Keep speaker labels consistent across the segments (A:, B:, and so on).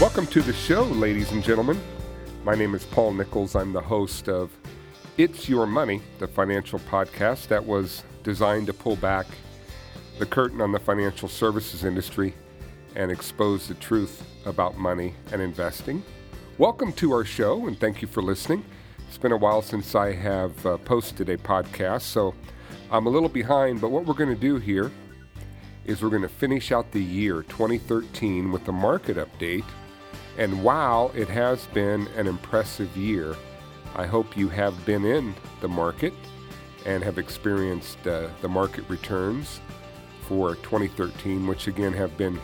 A: Welcome to the show, ladies and gentlemen. My name is Paul Nichols. I'm the host of It's Your Money, the financial podcast that was designed to pull back the curtain on the financial services industry and expose the truth about money and investing. Welcome to our show, and thank you for listening. It's been a while since I have posted a podcast, so I'm a little behind, but what we're going to do here is we're going to finish out the year 2013 with a market update. And wow, it has been an impressive year. I hope you have been in the market and have experienced the market returns for 2013, which again have been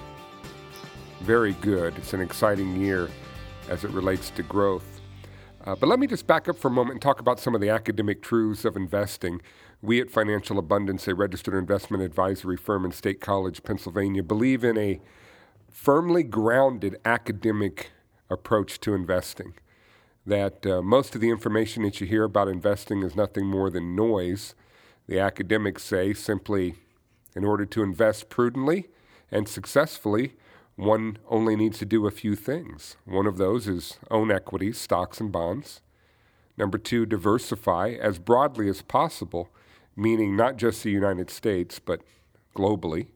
A: very good. It's an exciting year as it relates to growth. But let me just back up for a moment and talk about some of the academic truths of investing. We at Financial Abundance, a registered investment advisory firm in State College, Pennsylvania, believe in a firmly grounded academic approach to investing. That most of the information that you hear about investing is nothing more than noise. The academics say simply, in order to invest prudently and successfully, one only needs to do a few things. One of those is own equities, stocks and bonds. Number two, diversify as broadly as possible, meaning not just the United States, but globally.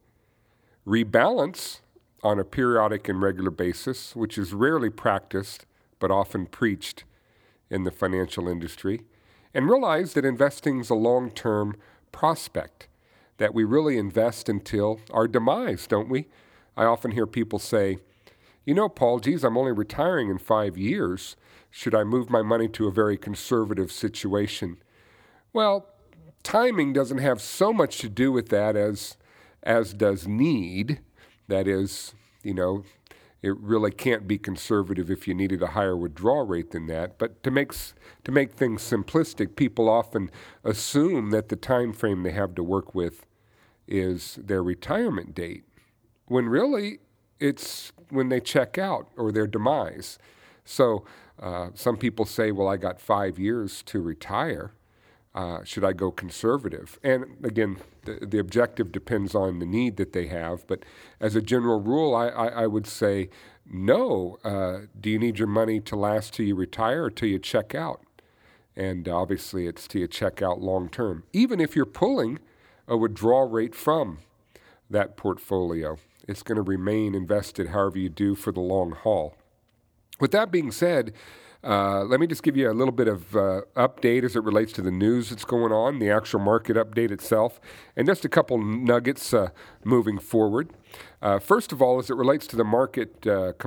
A: Rebalance on a periodic and regular basis, which is rarely practiced but often preached in the financial industry. And realize that investing is a long-term prospect, that we really invest until our demise, don't we? I often hear people say, you know, Paul, geez, I'm only retiring in 5 years. Should I move my money to a very conservative situation? Well, timing doesn't have so much to do with that as does need. That is, you know, it really can't be conservative if you needed a higher withdrawal rate than that. But to make things simplistic, people often assume that the time frame they have to work with is their retirement date, when really it's when they check out or their demise. So some people say, well, I got 5 years to retire. Should I go conservative? And again, the objective depends on the need that they have. But as a general rule, I would say, no. Do you need your money to last till you retire or till you check out? And obviously, it's till you check out long term, even if you're pulling a withdrawal rate from that portfolio. It's going to remain invested however you do for the long haul. With that being said, let me just give you a little bit of update as it relates to the news that's going on, the actual market update itself, and just a couple nuggets moving forward. First of all, as it relates to the market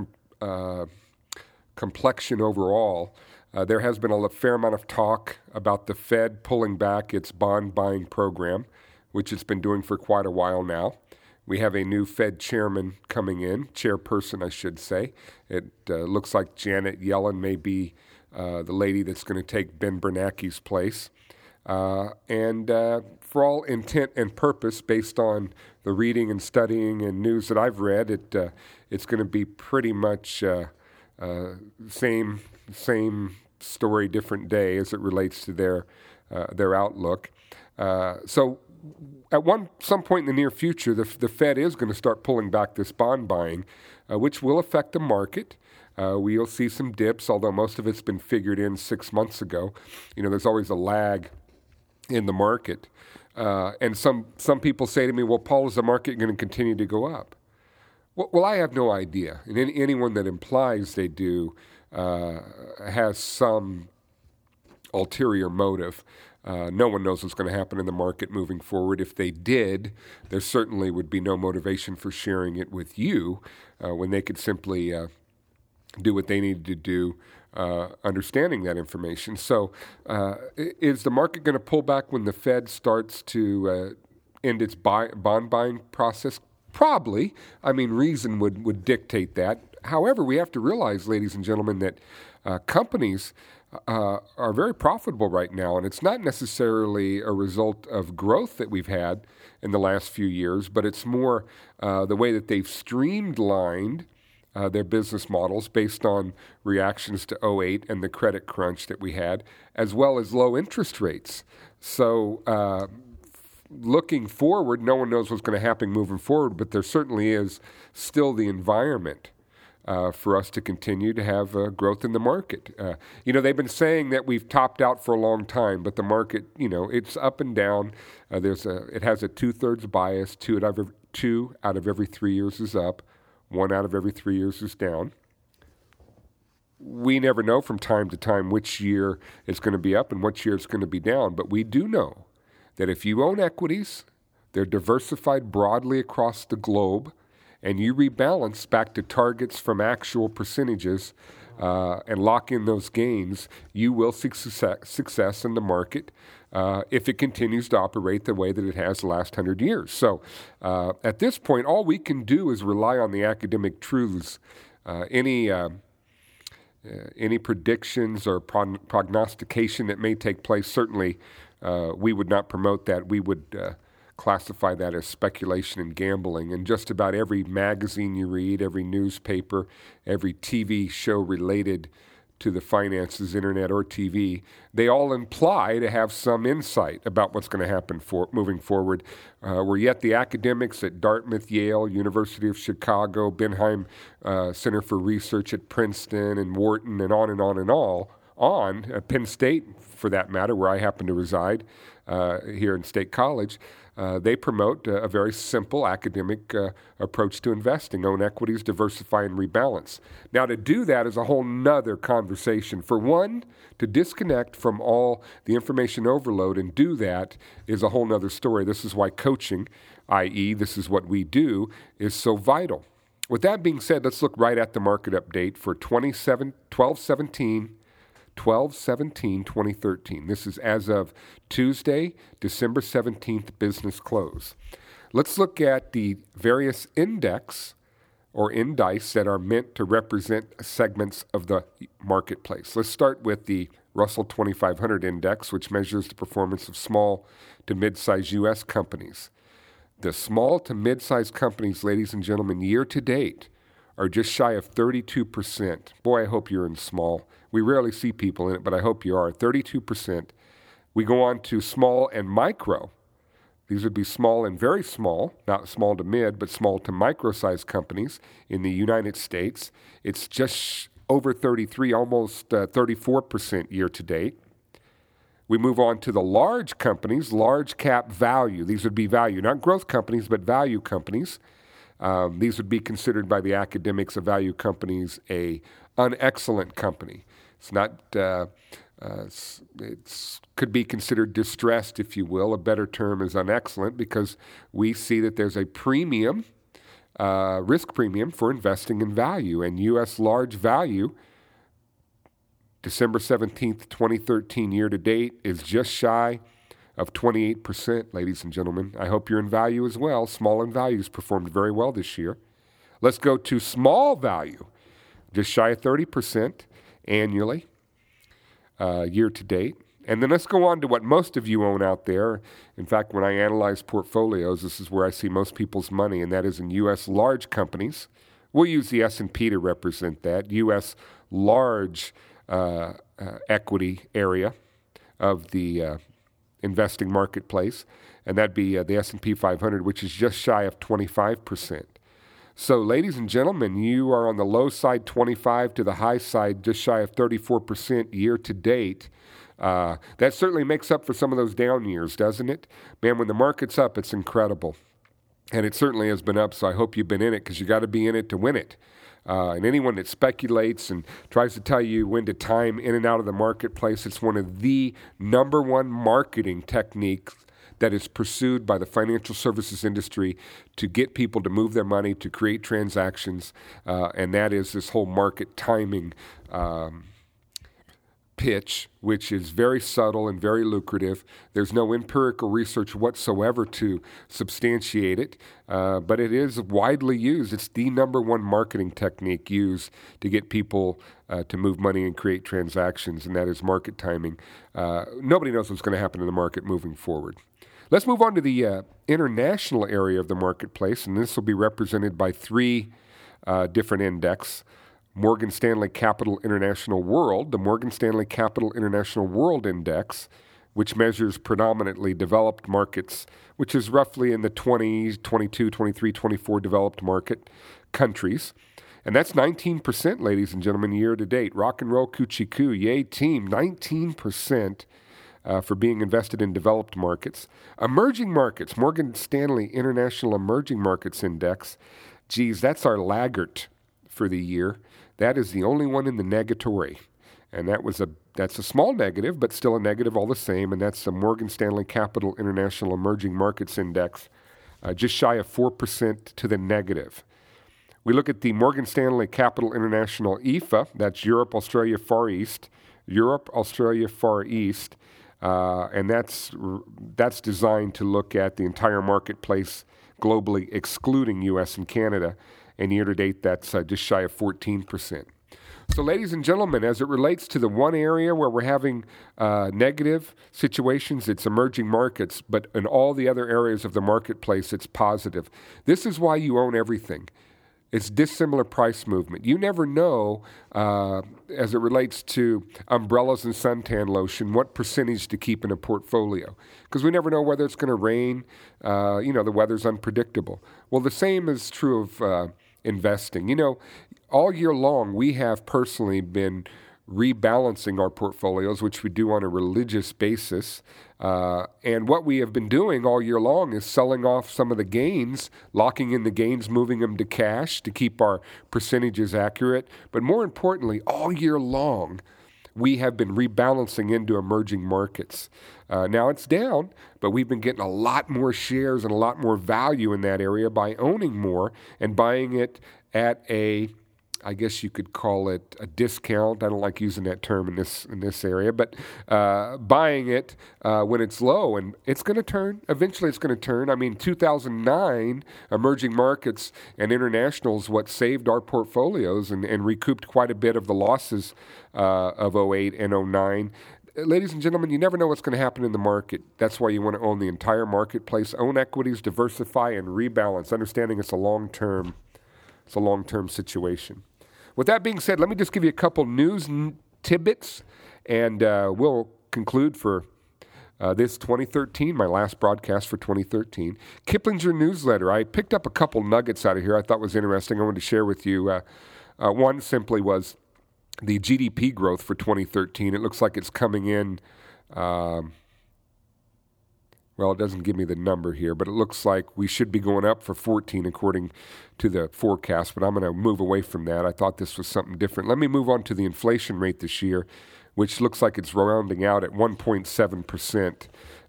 A: complexion overall, there has been a fair amount of talk about the Fed pulling back its bond buying program, which it's been doing for quite a while now. We have a new Fed chairman coming in, chairperson, I should say. It looks like Janet Yellen may be the lady that's going to take Ben Bernanke's place. And for all intent and purpose, based on the reading and studying and news that I've read, it's going to be pretty much same story, different day as it relates to their outlook. So at some point in the near future, the Fed is going to start pulling back this bond buying, which will affect the market. We'll see some dips, although most of it's been figured in 6 months ago. You know, there's always a lag in the market. And some people say to me, well, Paul, is the market going to continue to go up? Well, I have no idea. And anyone that implies they do has some ulterior motive. No one knows what's going to happen in the market moving forward. If they did, there certainly would be no motivation for sharing it with you when they could simply do what they needed to do, understanding that information. So is the market going to pull back when the Fed starts to end its bond buying process? Probably. I mean, reason would dictate that. However, we have to realize, ladies and gentlemen, that companies are very profitable right now, and it's not necessarily a result of growth that we've had in the last few years, but it's more the way that they've streamlined their business models based on reactions to '08 and the credit crunch that we had, as well as low interest rates. So looking forward, no one knows what's going to happen moving forward, but there certainly is still the environment for us to continue to have growth in the market. They've been saying that we've topped out for a long time, but the market, it's up and down. It has a 2/3 bias. Two out of every 3 years is up. 1 out of every 3 years is down. We never know from time to time which year it's going to be up and which year it's going to be down, but we do know that if you own equities, they're diversified broadly across the globe, and you rebalance back to targets from actual percentages and lock in those gains, you will see success in the market if it continues to operate the way that it has the last 100 years. So at this point, all we can do is rely on the academic truths. Any predictions or prognostication that may take place, certainly we would not promote that. We would classify that as speculation and gambling. And just about every magazine you read, every newspaper, every TV show related to the finances, internet or TV, they all imply to have some insight about what's going to happen moving forward. Where yet the academics at Dartmouth, Yale, University of Chicago, Benheim Center for Research at Princeton and Wharton and on and on and on, Penn State for that matter, where I happen to reside here in State College, they promote a very simple academic approach to investing: own equities, diversify, and rebalance. Now, to do that is a whole nother conversation. For one, to disconnect from all the information overload and do that is a whole nother story. This is why coaching, i.e., this is what we do, is so vital. With that being said, let's look right at the market update for 12/17/2013. This is as of Tuesday, December 17th, business close. Let's look at the various index or indices that are meant to represent segments of the marketplace. Let's start with the Russell 2500 index, which measures the performance of small to mid-sized U.S. companies. The small to mid-sized companies, ladies and gentlemen, year to date are just shy of 32%. Boy, I hope you're in small. We rarely see people in it, but I hope you are. 32%. We go on to small and micro. These would be small and very small, not small to mid, but small to micro-sized companies in the United States. It's just over 33, almost 34% year to date. We move on to the large companies, large cap value. These would be value, not growth companies, but value companies. These would be considered by the academics of value companies an excellent company. It's not. It could be considered distressed, if you will. A better term is unexcellent, because we see that there's a premium, risk premium for investing in value. And U.S. large value, December 17th, 2013 year to date, is just shy of 28%, ladies and gentlemen. I hope you're in value as well. Small and values performed very well this year. Let's go to small value, just shy of 30% annually, year to date. And then let's go on to what most of you own out there. In fact, when I analyze portfolios, this is where I see most people's money, and that is in U.S. large companies. We'll use the S&P to represent that, U.S. large equity area of the investing marketplace, and that'd be the S&P 500, which is just shy of 25%. So, ladies and gentlemen, you are on the low side 25 to the high side, just shy of 34% year to date. That certainly makes up for some of those down years, doesn't it? Man, when the market's up, it's incredible. And it certainly has been up, so I hope you've been in it, because you got to be in it to win it. And anyone that speculates and tries to tell you when to time in and out of the marketplace, it's one of the number one marketing techniques that is pursued by the financial services industry to get people to move their money, to create transactions, and that is this whole market timing pitch, which is very subtle and very lucrative. There's no empirical research whatsoever to substantiate it, but it is widely used. It's the number one marketing technique used to get people to move money and create transactions, and that is market timing. Nobody knows what's going to happen in the market moving forward. Let's move on to the international area of the marketplace, and this will be represented by three different index. Morgan Stanley Capital International World, the Morgan Stanley Capital International World Index, which measures predominantly developed markets, which is roughly in the 20s, 22, 23, 24 developed market countries. And that's 19%, ladies and gentlemen, year to date. Rock and roll coochie coo. Yay, team. 19% for being invested in developed markets. Emerging markets. Morgan Stanley International Emerging Markets Index. Geez, that's our laggard for the year. That is the only one in the negatory. And that's a small negative, but still a negative all the same. And that's the Morgan Stanley Capital International Emerging Markets Index, just shy of 4% to the negative. We look at the Morgan Stanley Capital International EAFE, that's Europe, Australia, Far East. Europe, Australia, Far East. And that's designed to look at the entire marketplace globally, excluding U.S. and Canada. And year-to-date, that's just shy of 14%. So, ladies and gentlemen, as it relates to the one area where we're having negative situations, it's emerging markets. But in all the other areas of the marketplace, it's positive. This is why you own everything. It's dissimilar price movement. You never know, as it relates to umbrellas and suntan lotion, what percentage to keep in a portfolio. Because we never know whether it's going to rain. The weather's unpredictable. Well, the same is true of investing. All year long, we have personally been rebalancing our portfolios, which we do on a religious basis. And what we have been doing all year long is selling off some of the gains, locking in the gains, moving them to cash to keep our percentages accurate. But more importantly, all year long, we have been rebalancing into emerging markets. Now it's down, but we've been getting a lot more shares and a lot more value in that area by owning more and buying it at I guess you could call it a discount. I don't like using that term in this area, but buying it when it's low, and it's going to turn. Eventually, it's going to turn. 2009 emerging markets and internationals what saved our portfolios and recouped quite a bit of the losses of 08 and 09. Ladies and gentlemen, you never know what's going to happen in the market. That's why you want to own the entire marketplace, own equities, diversify, and rebalance, understanding it's a long-term situation. With that being said, let me just give you a couple news tidbits, and we'll conclude for this 2013, my last broadcast for 2013. Kiplinger newsletter. I picked up a couple nuggets out of here I thought was interesting. I wanted to share with you. One simply was the GDP growth for 2013. It looks like it's coming in. Well, it doesn't give me the number here, but it looks like we should be going up for 14 according to the forecast, but I'm going to move away from that. I thought this was something different. Let me move on to the inflation rate this year, which looks like it's rounding out at 1.7%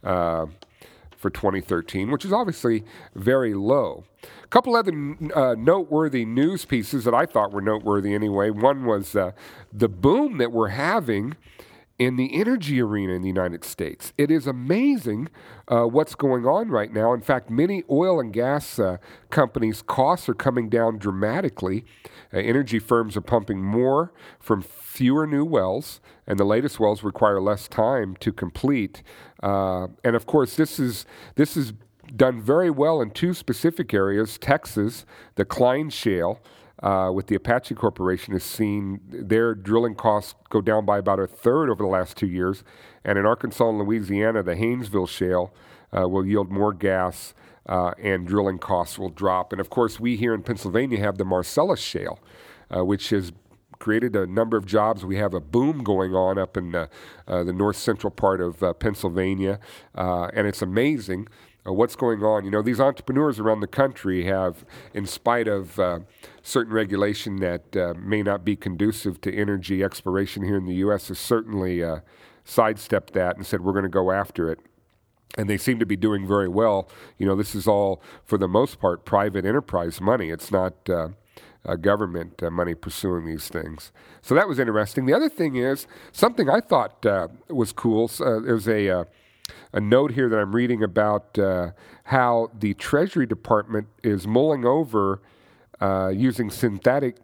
A: for 2013, which is obviously very low. A couple other noteworthy news pieces that I thought were noteworthy anyway. One was the boom that we're having in the energy arena in the United States. It is amazing what's going on right now. In fact, many oil and gas companies' costs are coming down dramatically. Energy firms are pumping more from fewer new wells, and the latest wells require less time to complete. And of course, this is done very well in two specific areas. Texas, the Klein Shale, with the Apache Corporation, has seen their drilling costs go down by about a third over the last 2 years. And in Arkansas and Louisiana, the Haynesville Shale will yield more gas and drilling costs will drop. And of course, we here in Pennsylvania have the Marcellus Shale, which has created a number of jobs. We have a boom going on up in the north central part of Pennsylvania, and it's amazing what's going on. These entrepreneurs around the country have, in spite of certain regulation that may not be conducive to energy exploration here in the U.S., has certainly sidestepped that and said, we're going to go after it. And they seem to be doing very well. This is all, for the most part, private enterprise money. It's not government money pursuing these things. So that was interesting. The other thing is, something I thought was cool, there's a note here that I'm reading about how the Treasury Department is mulling over using synthetic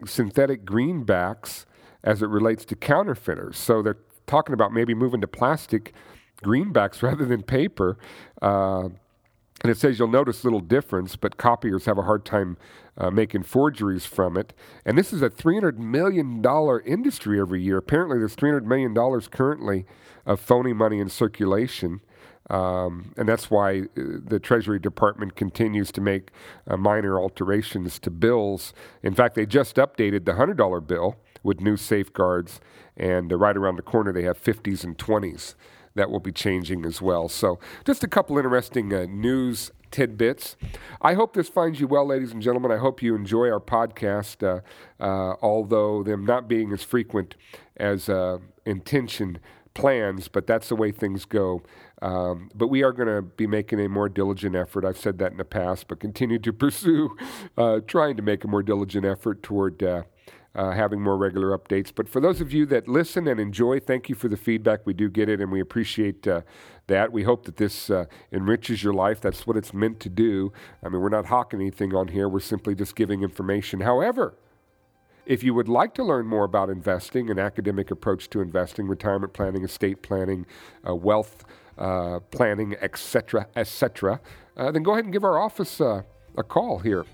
A: greenbacks as it relates to counterfeiters. So they're talking about maybe moving to plastic greenbacks rather than paper. And it says you'll notice little difference, but copiers have a hard time making forgeries from it. And this is a $300 million industry every year. Apparently there's $300 million currently of phony money in circulation. And that's why the Treasury Department continues to make minor alterations to bills. In fact, they just updated the $100 bill with new safeguards, and right around the corner they have 50s and 20s that will be changing as well. So just a couple interesting news tidbits. I hope this finds you well, ladies and gentlemen. I hope you enjoy our podcast, although them not being as frequent as intention plans, but that's the way things go. But we are going to be making a more diligent effort. I've said that in the past, but continue to pursue trying to make a more diligent effort toward having more regular updates. But for those of you that listen and enjoy, thank you for the feedback. We do get it, and we appreciate that. We hope that this enriches your life. That's what it's meant to do. I mean, we're not hawking anything on here. We're simply just giving information. However, if you would like to learn more about investing, an academic approach to investing, retirement planning, estate planning, wealth planning, etc., then go ahead and give our office a call here.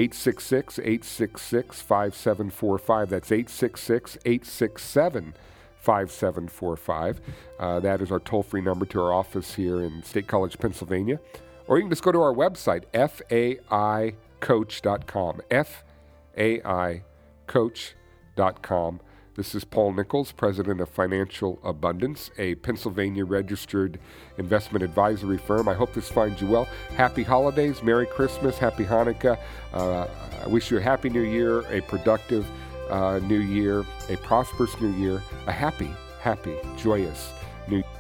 A: 866-866-5745. That's 866-867-5745. That is our toll-free number to our office here in State College, Pennsylvania. Or you can just go to our website, faicoach.com, faicoach.com. This is Paul Nichols, president of Financial Abundance, a Pennsylvania-registered investment advisory firm. I hope this finds you well. Happy holidays, Merry Christmas, Happy Hanukkah. I wish you a happy new year, a productive new year, a prosperous new year, a happy, joyous new year.